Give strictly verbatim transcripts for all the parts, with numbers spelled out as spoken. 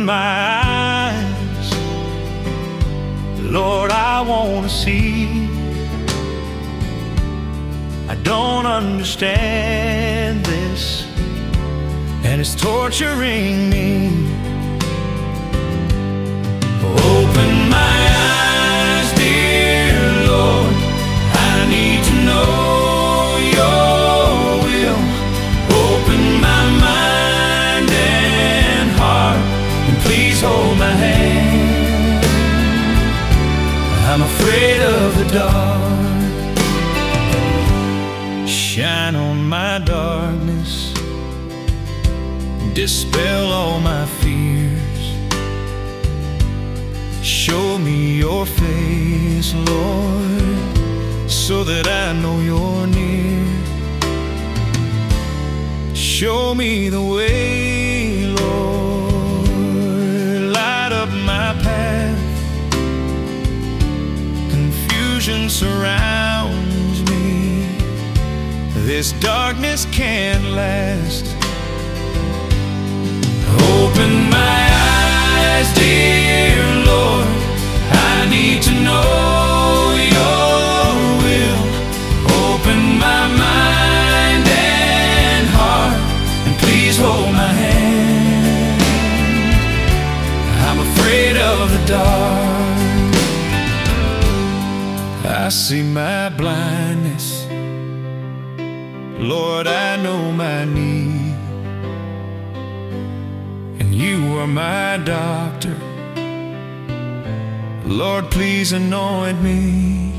Open my eyes, Lord, I want to see. I don't understand this, and it's torturing me. Open my eyes, dear Lord, I need to know your will. Open my mind and heart, and please hold my hand. I'm afraid of the dark. Shine on my darkness, dispel all my fears. Show me your face, Lord, so that I know you're near. Show me the way, Lord, light up my path. Confusion surrounds me, this darkness can't last. Open my eyes, dear Lord, I need to know your will. Open my mind and heart, and please hold my hand. I'm afraid of the dark. I see my blindness, Lord, I know my need, and you are my doctor. Lord, please anoint me.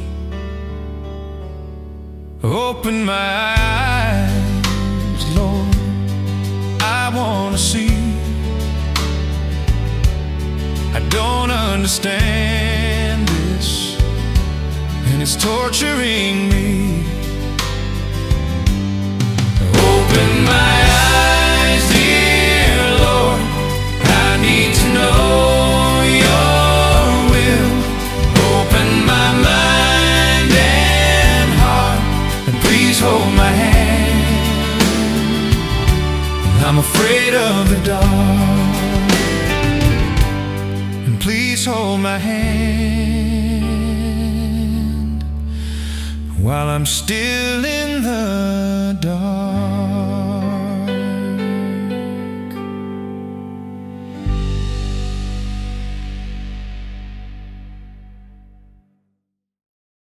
Open my eyes, Lord, I want to see. I don't understand this, and it's torturing me. Open my eyes, dear Lord, I need to know your will. Open my mind and heart, and please hold my hand. I'm afraid of the dark, and please hold my hand while I'm still in the dark.